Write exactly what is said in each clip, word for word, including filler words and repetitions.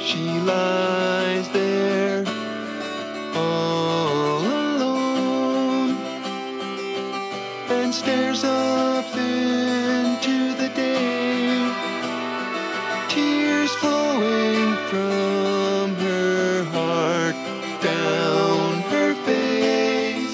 She lies there all alone and stares up into the day, tears flowing from her heart down her face.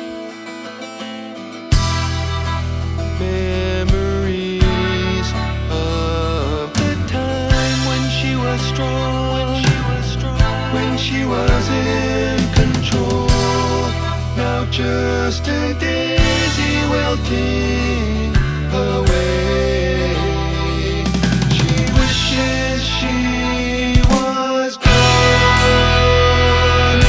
Memories of the time when she was strong, when she was strong, when she was in control. Now just a daisy wilting away. She wishes she was gone.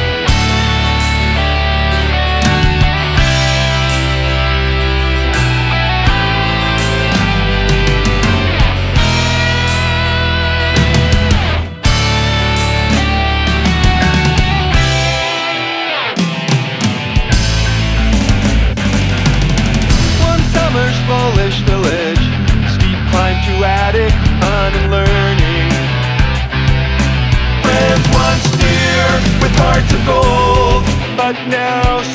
One summer's smallish village, steep climb to attic, fun and learning. Friends once dear with hearts of gold, but now